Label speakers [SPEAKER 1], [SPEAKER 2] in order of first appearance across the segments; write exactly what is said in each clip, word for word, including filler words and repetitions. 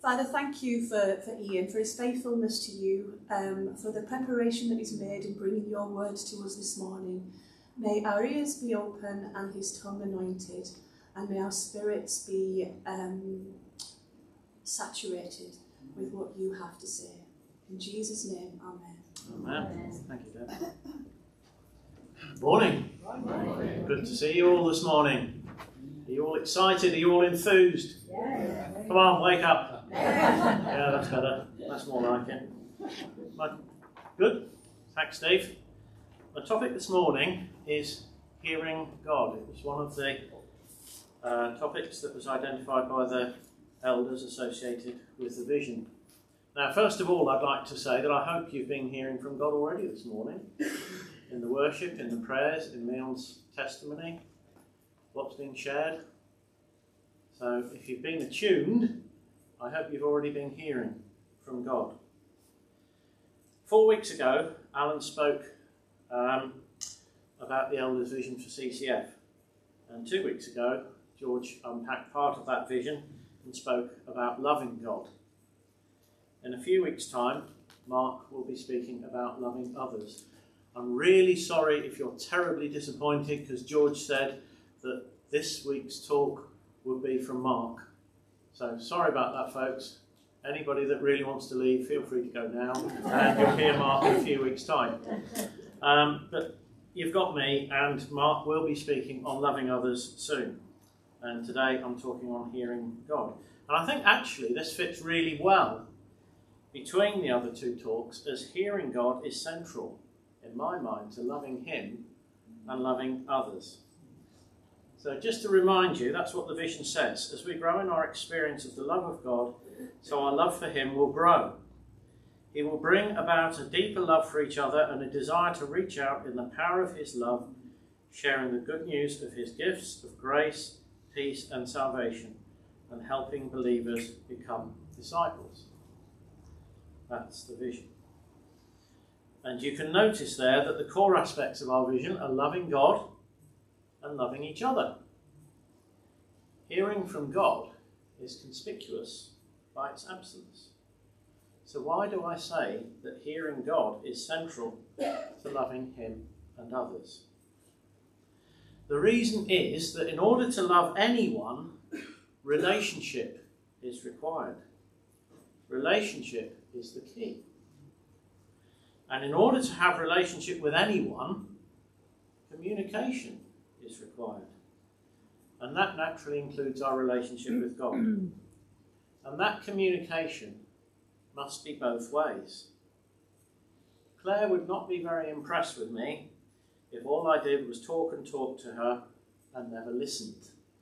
[SPEAKER 1] Father, thank you for, for Ian, for his faithfulness to you, um, for the preparation that he's made in bringing your word to us this morning. May our ears be open and his tongue anointed, and may our spirits be um, saturated with what you have to say. In Jesus' name, amen.
[SPEAKER 2] Amen. Amen. Thank you, Dad. Morning. Morning. Good to see you all this morning. Are you all excited? Are you all enthused? Yeah. Come on, wake up. Yeah, that's better. That's more like it. Good. Thanks, Steve. The topic this morning is hearing God. It was one of the uh, topics that was identified by the elders associated with the vision. Now, first of all, I'd like to say that I hope you've been hearing from God already this morning, in the worship, in the prayers, in Neil's testimony, what's been shared. So if you've been attuned, I hope you've already been hearing from God. Four weeks ago, Alan spoke um, about the elders' vision for C C F. And two weeks ago, George unpacked part of that vision and spoke about loving God. In a few weeks' time, Mark will be speaking about loving others. I'm really sorry if you're terribly disappointed, because George said that this week's talk would be from Mark. So sorry about that, folks. Anybody that really wants to leave, feel free to go now, and you'll hear Mark in a few weeks' time. Um, but you've got me, and Mark will be speaking on loving others soon. And today I'm talking on hearing God. And I think actually this fits really well between the other two talks, as hearing God is central, in my mind, to loving him and loving others. So just to remind you, that's what the vision says. As we grow in our experience of the love of God, so our love for him will grow. He will bring about a deeper love for each other and a desire to reach out in the power of his love, sharing the good news of his gifts of grace, peace and salvation, and helping believers become disciples. That's the vision. And you can notice there that the core aspects of our vision are loving God and loving each other. Hearing from God is conspicuous by its absence. So why do I say that hearing God is central to loving him and others? The reason is that in order to love anyone, relationship is required. Relationship is the key. And in order to have relationship with anyone, communication is required. And that naturally includes our relationship with God. And that communication must be both ways. Claire would not be very impressed with me if all I did was talk and talk to her and never listened.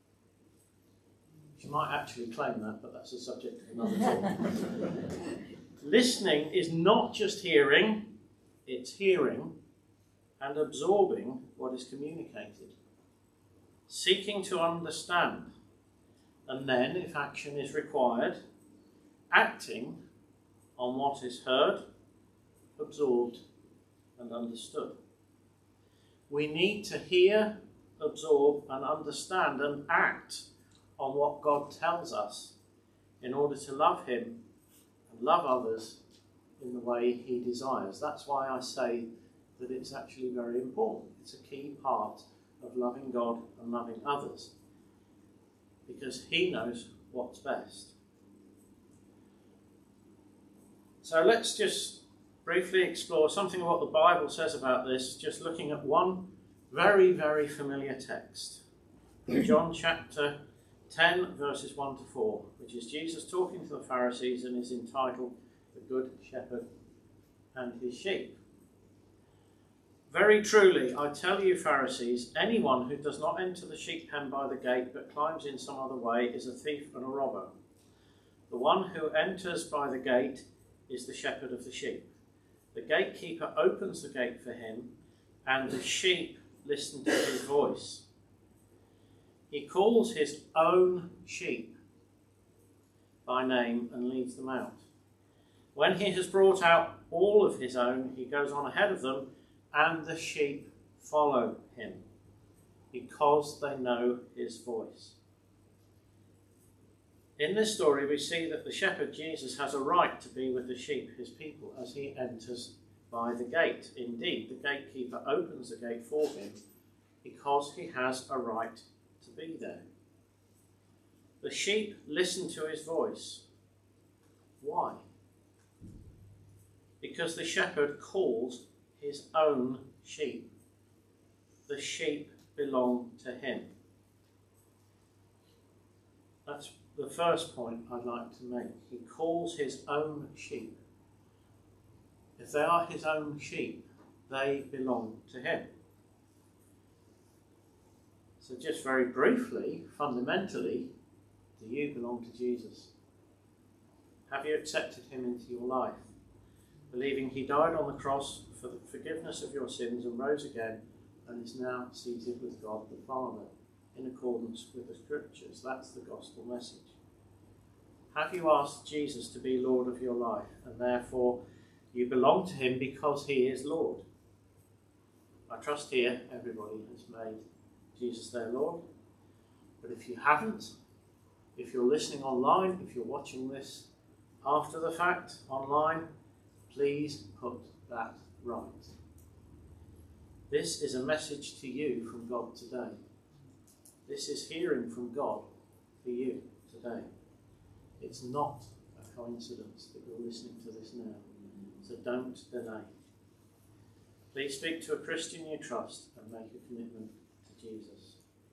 [SPEAKER 2] She might actually claim that, but that's a subject of another talk. Listening is not just hearing, it's hearing and absorbing what is communicated. Seeking to understand, and then, if action is required, acting on what is heard, absorbed and understood. We need to hear, absorb and understand and act on what God tells us in order to love him and love others in the way he desires. That's why I say that it's actually very important. It's a key part of loving God and loving others, because he knows what's best. So let's just briefly explore something of what the Bible says about this, just looking at one very, very familiar text. John chapter ten, verses one to four, which is Jesus talking to the Pharisees and is entitled The Good Shepherd and His Sheep. Very truly, I tell you, Pharisees, anyone who does not enter the sheep pen by the gate but climbs in some other way is a thief and a robber. The one who enters by the gate is the shepherd of the sheep. The gatekeeper opens the gate for him, and the sheep listen to his voice. He calls his own sheep by name and leads them out. When he has brought out all of his own, he goes on ahead of them, and the sheep follow him because they know his voice. In this story, we see that the shepherd Jesus has a right to be with the sheep, his people, as he enters by the gate. Indeed, the gatekeeper opens the gate for him because he has a right to be there. The sheep listen to his voice. Why? Because the shepherd calls his own sheep. The sheep belong to him. That's the first point I'd like to make. He calls his own sheep. If they are his own sheep, they belong to him. So just very briefly, fundamentally, do you belong to Jesus? Have you accepted him into your life, believing he died on the cross for the forgiveness of your sins and rose again and is now seated with God the Father in accordance with the Scriptures? That's the gospel message. Have you asked Jesus to be Lord of your life, and therefore you belong to him because he is Lord? I trust here everybody has made Jesus their Lord. But if you haven't, if you're listening online, if you're watching this after the fact online, please put that right. This is a message to you from God today. This is hearing from God for you today. It's not a coincidence that you're listening to this now. So don't delay. Please speak to a Christian you trust and make a commitment to Jesus.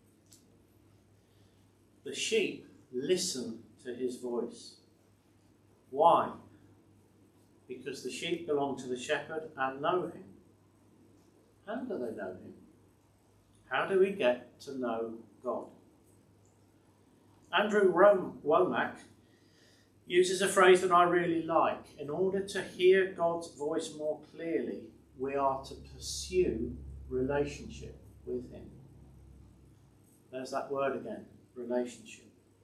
[SPEAKER 2] The sheep listen to his voice. Why? Because the sheep belong to the shepherd and know him. How do they know him? How do we get to know God? Andrew Womack uses a phrase that I really like. In order to hear God's voice more clearly, we are to pursue relationship with him. There's that word again, relationship.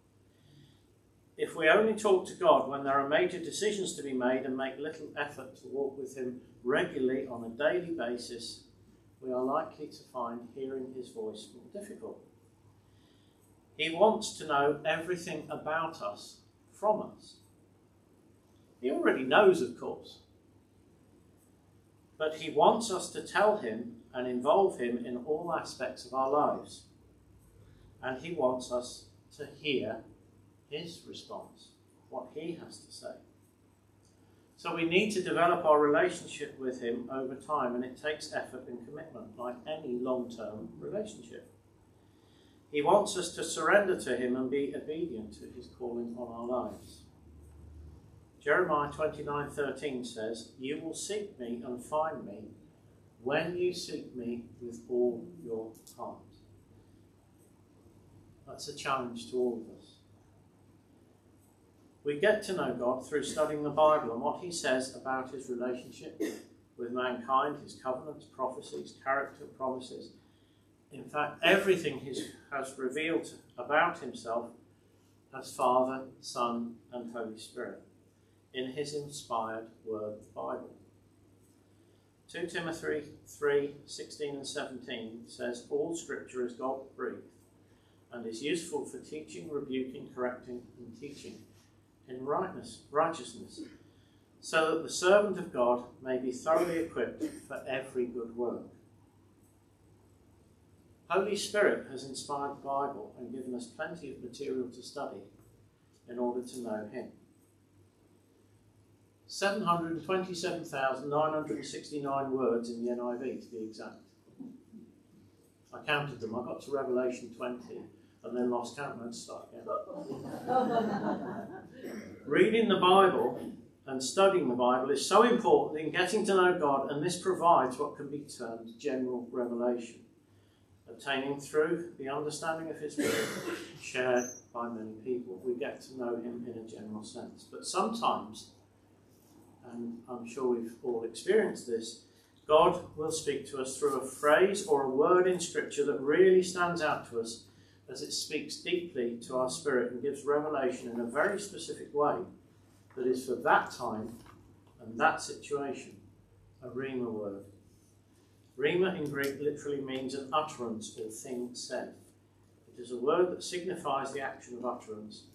[SPEAKER 2] If we only talk to God when there are major decisions to be made and make little effort to walk with him regularly on a daily basis, we are likely to find hearing his voice more difficult. He wants to know everything about us from us. He already knows, of course. But he wants us to tell him and involve him in all aspects of our lives. And he wants us to hear his response, what he has to say. So we need to develop our relationship with him over time, and it takes effort and commitment, like any long-term relationship. He wants us to surrender to him and be obedient to his calling on our lives. Jeremiah twenty-nine thirteen says, "You will seek me and find me when you seek me with all your heart." That's a challenge to all of us. We get to know God through studying the Bible and what he says about his relationship with mankind, his covenants, prophecies, character, promises. In fact, everything he has revealed about himself as Father, Son, and Holy Spirit in his inspired word, the Bible. Second Timothy three sixteen and seventeen says, "All scripture is God-breathed and is useful for teaching, rebuking, correcting, and teaching in rightness, righteousness, so that the servant of God may be thoroughly equipped for every good work." Holy Spirit has inspired the Bible and given us plenty of material to study in order to know him. seven hundred twenty-seven thousand nine hundred sixty-nine words in the N I V, to be exact. I counted them. I got to Revelation twenty and then lost count and had to start again. Reading the Bible and studying the Bible is so important in getting to know God, and this provides what can be termed general revelation, obtaining through the understanding of his word shared by many people. We get to know him in a general sense. But sometimes, and I'm sure we've all experienced this, God will speak to us through a phrase or a word in Scripture that really stands out to us as it speaks deeply to our spirit and gives revelation in a very specific way that is for that time and that situation, a rhema word. Rhema in Greek literally means an utterance or thing said. It is a word that signifies the action of utterance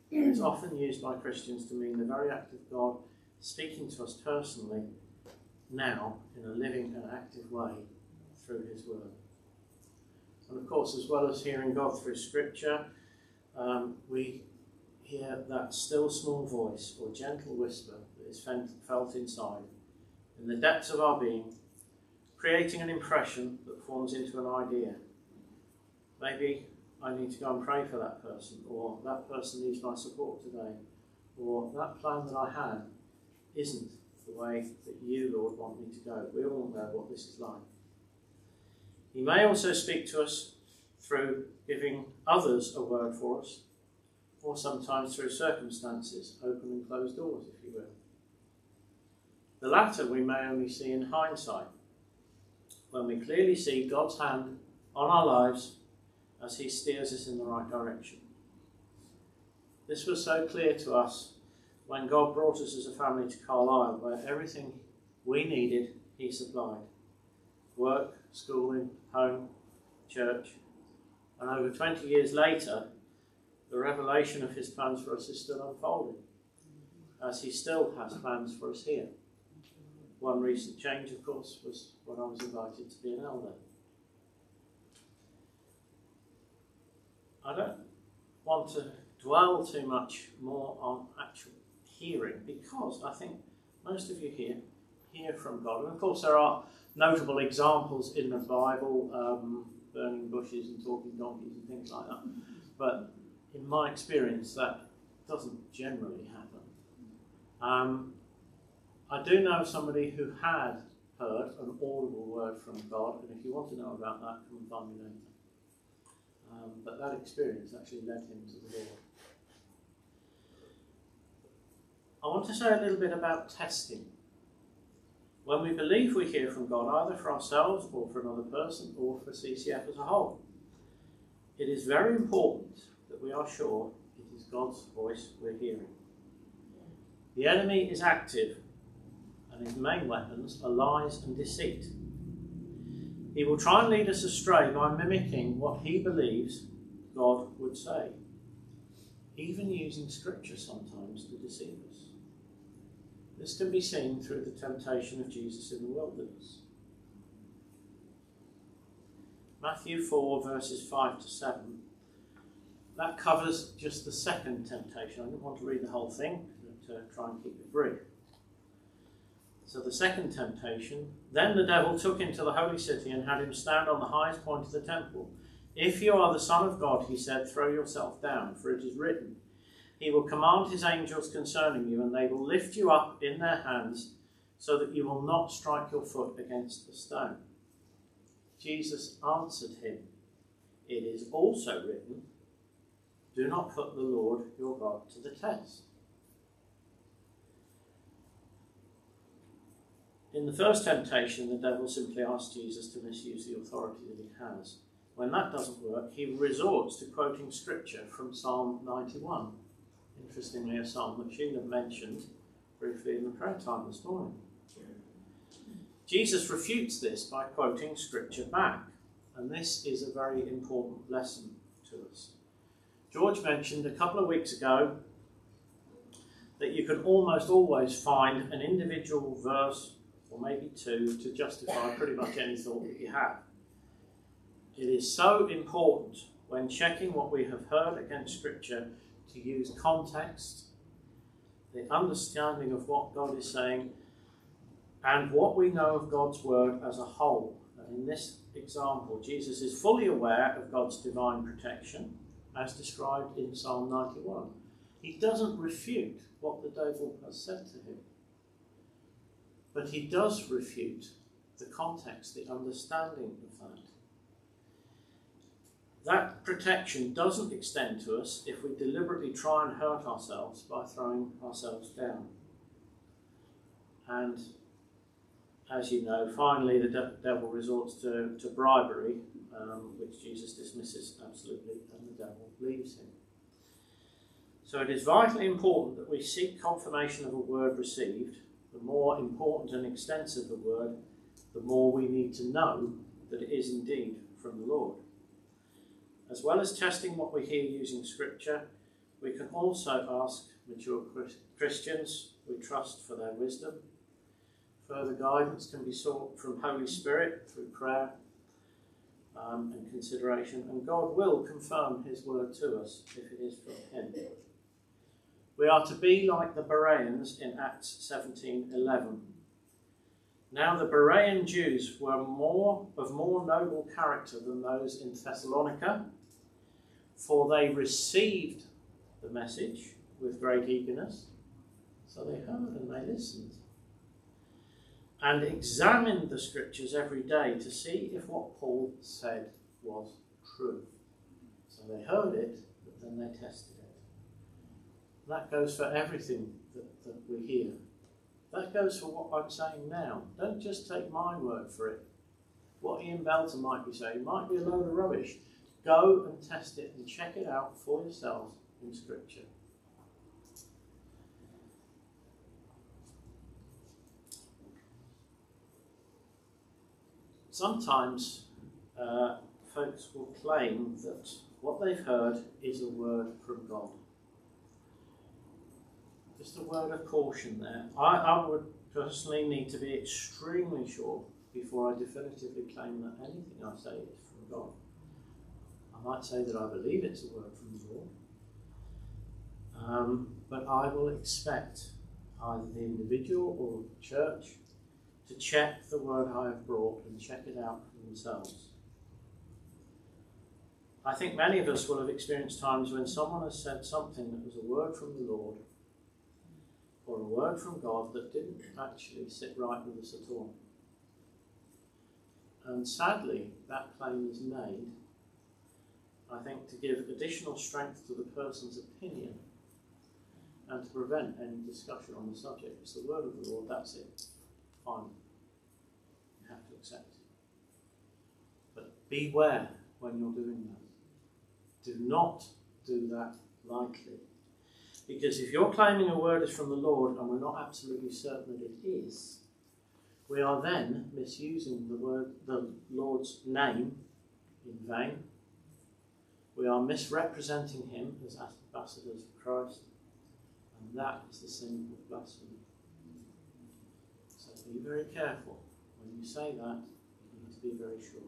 [SPEAKER 2] It's often used by Christians to mean the very act of God speaking to us personally now in a living and active way through his word. And of course, as well as hearing God through Scripture, um, we hear that still small voice or gentle whisper that is felt inside, in the depths of our being, creating an impression that forms into an idea. Maybe I need to go and pray for that person, or that person needs my support today, or that plan that I had isn't the way that you, Lord, want me to go. We all know what this is like. He may also speak to us through giving others a word for us, or sometimes through circumstances, open and closed doors, if you will. The latter we may only see in hindsight, when we clearly see God's hand on our lives as he steers us in the right direction. This was so clear to us when God brought us as a family to Carlisle, where everything we needed he supplied. Work, schooling, home, church. And over twenty years later, the revelation of his plans for us is still unfolding, as he still has plans for us here. One recent change, of course, was when I was invited to be an elder. I don't want to dwell too much more on actual hearing, because I think most of you here hear from God. And of course there are notable examples in the Bible, um, burning bushes and talking donkeys and things like that. But in my experience, that doesn't generally happen. Um, I do know somebody who had heard an audible word from God, and if you want to know about that, come and find me later. Um, but that experience actually led him to the Lord. I want to say a little bit about testing. When we believe we hear from God, either for ourselves or for another person or for C C F as a whole, it is very important that we are sure it is God's voice we're hearing. The enemy is active, and his main weapons are lies and deceit. He will try and lead us astray by mimicking what he believes God would say, even using Scripture sometimes to deceive us. This can be seen through the temptation of Jesus in the wilderness. Matthew four, verses five to seven. That covers just the second temptation. I didn't want to read the whole thing, but uh, try and keep it brief. So the second temptation, then the devil took him to the holy city and had him stand on the highest point of the temple. If you are the Son of God, he said, throw yourself down, for it is written, he will command his angels concerning you, and they will lift you up in their hands, so that you will not strike your foot against a stone. Jesus answered him, it is also written, do not put the Lord your God to the test. In the first temptation, the devil simply asks Jesus to misuse the authority that he has. When that doesn't work, he resorts to quoting Scripture from Psalm ninety-one. Interestingly, a psalm that Sheila mentioned briefly in the prayer time this morning. Jesus refutes this by quoting Scripture back, and this is a very important lesson to us. George mentioned a couple of weeks ago that you can almost always find an individual verse or maybe two to justify pretty much any thought that you have. It is so important when checking what we have heard against Scripture to use context, the understanding of what God is saying, and what we know of God's word as a whole. And in this example, Jesus is fully aware of God's divine protection, as described in Psalm ninety-one. He doesn't refute what the devil has said to him, but he does refute the context, the understanding of that. That protection doesn't extend to us if we deliberately try and hurt ourselves by throwing ourselves down. And as you know, finally the de- devil resorts to, to bribery, um, which Jesus dismisses absolutely, and the devil leaves him. So it is vitally important that we seek confirmation of a word received. The more important and extensive the word, the more we need to know that it is indeed from the Lord. As well as testing what we hear using Scripture, We can also ask mature Christians, we trust, for their wisdom. Further guidance can be sought from Holy Spirit through prayer um, and consideration, and God will confirm his word to us if it is from him. We are to be like the Bereans in Acts seventeen eleven. Now the Berean Jews were more of more noble character than those in Thessalonica, for they received the message with great eagerness. So they heard and they listened, and examined the scriptures every day to see if what Paul said was true. So they heard it, but then they tested it. That goes for everything that, that we hear. That goes for what I'm saying now. Don't just take my word for it. What Ian Belter might be saying might be a load of rubbish. Go and test it and check it out for yourselves in Scripture. Sometimes uh, folks will claim that what they've heard is a word from God. Just a word of caution there. I, I would personally need to be extremely sure before I definitively claim that anything I say is from God. I might say that I believe it's a word from the Lord, um, but I will expect either the individual or the church to check the word I have brought and check it out for themselves. I think many of us will have experienced times when someone has said something that was a word from the Lord or a word from God that didn't actually sit right with us at all. And sadly, that claim is made, I think, to give additional strength to the person's opinion and to prevent any discussion on the subject. It's the word of the Lord, that's it. Fine. You have to accept it. But beware when you're doing that. Do not do that lightly. Because if you're claiming a word is from the Lord and we're not absolutely certain that it is, we are then misusing the word, the Lord's name in vain. We are misrepresenting him as ambassadors of Christ, and that is the sin of blasphemy. So be very careful. When you say that, you need to be very sure.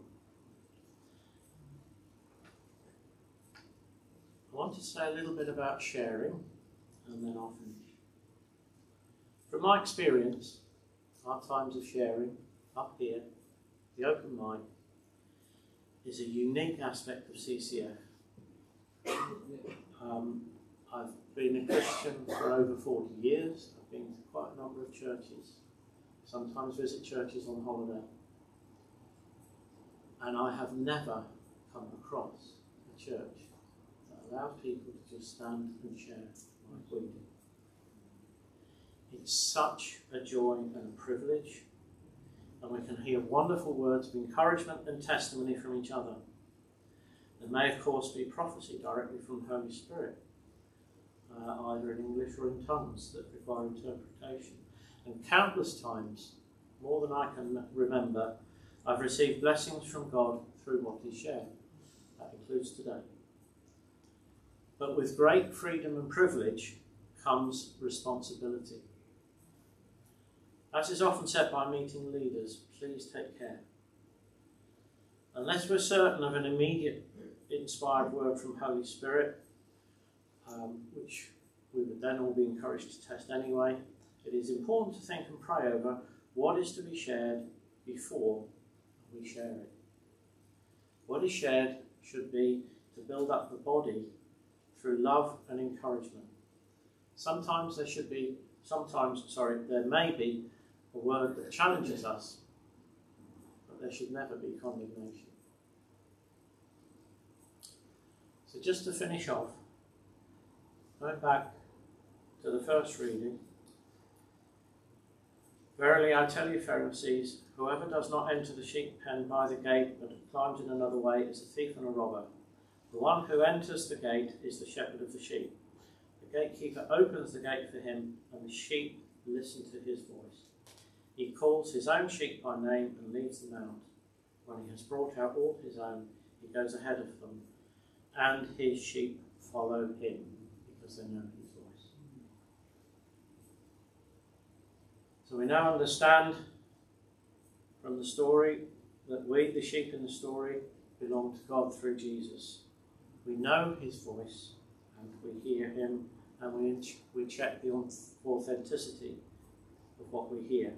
[SPEAKER 2] I want to say a little bit about sharing, and then I'll finish. From my experience, our times of sharing up here, the open mic, is a unique aspect of C C F. Um, I've been a Christian for over forty years. I've been to quite a number of churches, sometimes visit churches on holiday, and I have never come across a church that allows people to just stand and share like we do. It's such a joy and a privilege, and we can hear wonderful words of encouragement and testimony from each other. There may, of course, be prophecy directly from the Holy Spirit, uh, either in English or in tongues that require interpretation. And countless times, more than I can remember, I've received blessings from God through what is shared. That includes today. But with great freedom and privilege comes responsibility. As is often said by meeting leaders, please take care. Unless we're certain of an immediate inspired word from Holy Spirit, um, which we would then all be encouraged to test anyway, it is important to think and pray over what is to be shared before we share it. What is shared should be to build up the body through love and encouragement. Sometimes there should be, sometimes, sorry, there may be a word that challenges us, but there should never be condemnation. So just to finish off, going back to the first reading, verily I tell you, Pharisees, whoever does not enter the sheep pen by the gate, but climbs in another way, is a thief and a robber. The one who enters the gate is the shepherd of the sheep. The gatekeeper opens the gate for him, and the sheep listen to his voice. He calls his own sheep by name and leads them out. When he has brought out all his own, he goes ahead of them, and his sheep follow him, because they know his voice. So we now understand from the story that we, the sheep in the story, belong to God through Jesus. We know his voice and we hear him, and we, we check the authenticity of what we hear.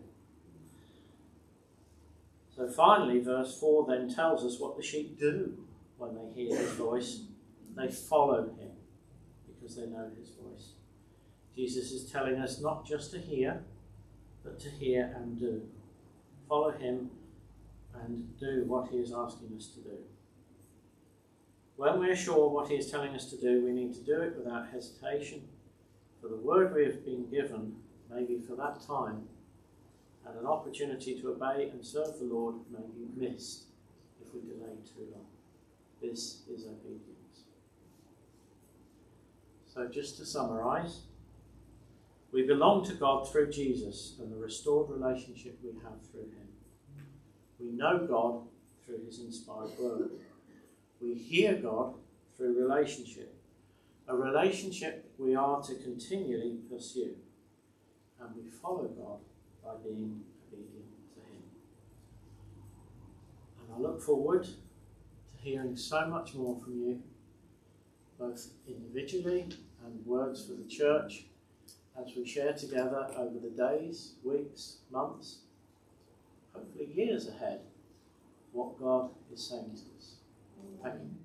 [SPEAKER 2] So finally, verse four then tells us what the sheep do when they hear his voice. They follow him because they know his voice. Jesus is telling us not just to hear, but to hear and do. Follow him and do what he is asking us to do. When we're sure what he is telling us to do, we need to do it without hesitation, for the word we have been given may be for that time, and an opportunity to obey and serve the Lord may be missed if we delay too long. This is obedience. So just to summarise, we belong to God through Jesus and the restored relationship we have through him. We know God through his inspired word. We hear God through relationship, a relationship we are to continually pursue. And we follow God by being obedient to him. And I look forward to hearing so much more from you, both individually and words for the church, as we share together over the days, weeks, months, hopefully years ahead, what God is saying to us. Thank you.